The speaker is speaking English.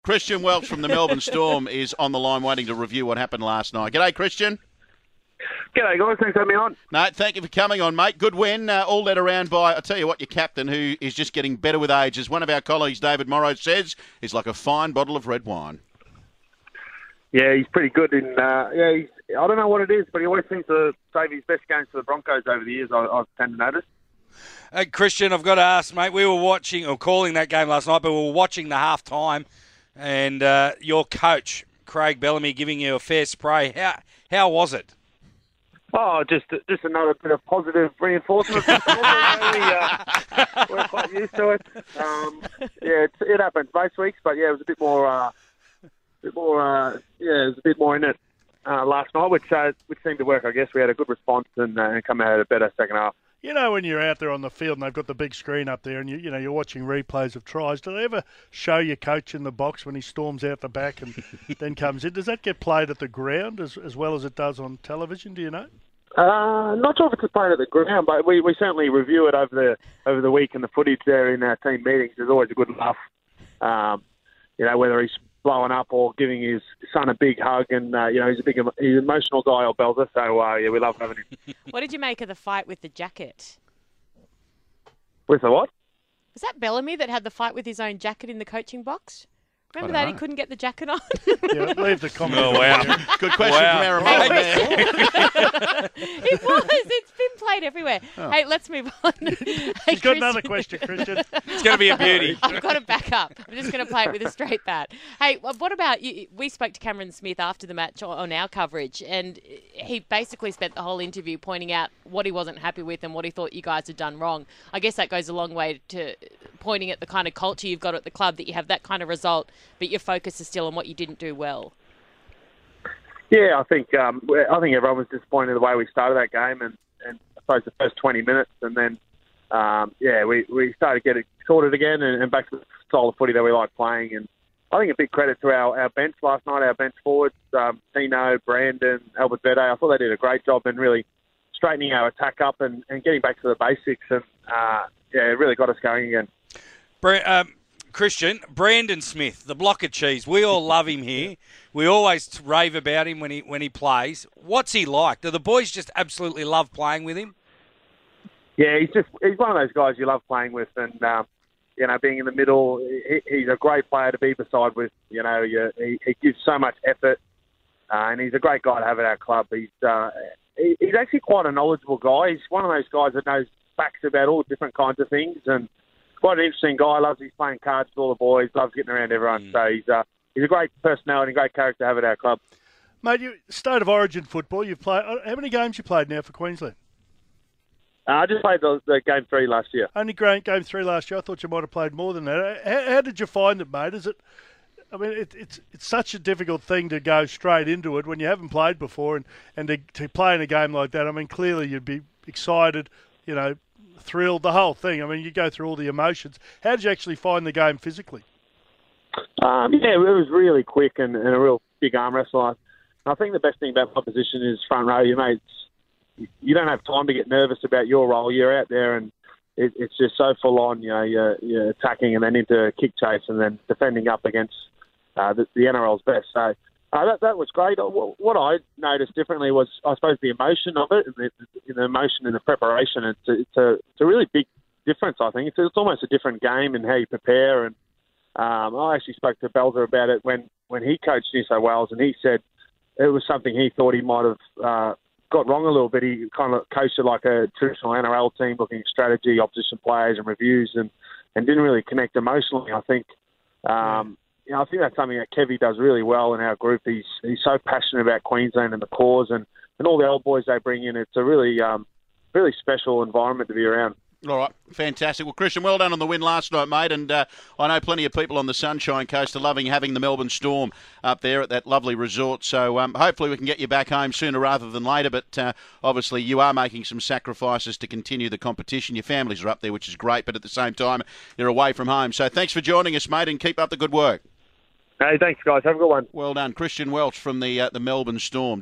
Christian Welch from the Melbourne Storm is on the line waiting to review what happened last night. G'day, Christian. G'day, guys. Thanks for having me on. No, thank you for coming on, mate. Good win, all led around by, I tell you what, your captain, who is just getting better with age. As one of our colleagues, David Morrow, says, is like a fine bottle of red wine. Yeah, he's pretty good. I don't know what it is, but he always seems to save his best games for the Broncos over the years, I've tend to notice. Christian, I've got to ask, mate, we were watching, or calling that game last night, but we were watching the half-time, and your coach, Craig Bellamy, giving you a fair spray. How was it? Oh, just another bit of positive reinforcement. We're quite used to it. It happens most weeks, but yeah, it was a bit more. It was a bit more in it last night, which seemed to work. I guess we had a good response and come out a better second half. You know, when you're out there on the field and they've got the big screen up there and you're watching replays of tries, do they ever show your coach in the box when he storms out the back and then comes in? Does that get played at the ground as well as it does on television, do you know? Not sure if it's played at the ground, but we certainly review it over the week, and the footage there in our team meetings is always a good laugh. Whether he's blowing up or giving his son a big hug, and he's an emotional guy, or Belzer, so we love having him. What did you make of the fight with the jacket? With the what? Was that Bellamy that had the fight with his own jacket in the coaching box? Remember that? He couldn't get the jacket on? Yeah, leave the comment. Oh, wow. Good question from our remote man. It was. It's been played everywhere. Oh. Hey, let's move on. He's got another question, Christian. It's going to be a beauty. I've got to back up. I'm just going to play it with a straight bat. Hey, what about you? We spoke to Cameron Smith after the match on our coverage, and he basically spent the whole interview pointing out what he wasn't happy with and what he thought you guys had done wrong. I guess that goes a long way to pointing at the kind of culture you've got at the club, that you have that kind of result, but your focus is still on what you didn't do well. Yeah, I think everyone was disappointed in the way we started that game, and I suppose the first 20 minutes, and then we started getting sorted again and back to the style of footy that we like playing. And I think a big credit to our bench last night, our bench forwards, Tino, Brandon, Albert Verde. I thought they did a great job in really straightening our attack up and getting back to the basics, and it really got us going again. Christian, Brandon Smith, the block of cheese. We all love him here. We always rave about him when he plays. What's he like? Do the boys just absolutely love playing with him? Yeah, he's one of those guys you love playing with, and being in the middle, he's a great player to be beside with. He gives so much effort, and he's a great guy to have at our club. He's actually quite a knowledgeable guy. He's one of those guys that knows facts about all different kinds of things, and quite an interesting guy. Loves his playing cards with all the boys. Loves getting around everyone. So he's a great personality, great character to have at our club. Mate, State of Origin football. You've played. How many games you played now for Queensland? I just played the game 3 last year. Only game 3 last year. I thought you might have played more than that. How did you find it, mate? It's such a difficult thing to go straight into it when you haven't played before, and to play in a game like that. I mean, clearly you'd be excited, thrilled, the whole thing. I mean, you go through all the emotions. How did you actually find the game physically? It was really quick and a real big arm wrestle. I think the best thing about my position is front row. You don't have time to get nervous about your role. You're out there and it's just so full on. You're attacking and then into kick chase and then defending up against the NRL's best. So that was great. What I noticed differently was, I suppose, the emotion of it, the emotion and the preparation. It's a really big difference, I think. It's almost a different game in how you prepare. And I actually spoke to Belzer about it when he coached New South Wales, and he said it was something he thought he might have got wrong a little bit. He kind of coached it like a traditional NRL team, looking at strategy, opposition players and reviews, and didn't really connect emotionally, I think. I think that's something that Kevy does really well in our group. He's so passionate about Queensland and the cause and all the old boys they bring in. It's a really special environment to be around. All right, fantastic. Well, Christian, well done on the win last night, mate. And I know plenty of people on the Sunshine Coast are loving having the Melbourne Storm up there at that lovely resort. So hopefully we can get you back home sooner rather than later. But obviously you are making some sacrifices to continue the competition. Your families are up there, which is great. But at the same time, you're away from home. So thanks for joining us, mate, and keep up the good work. Hey, thanks, guys. Have a good one. Well done. Christian Welch from the Melbourne Storm.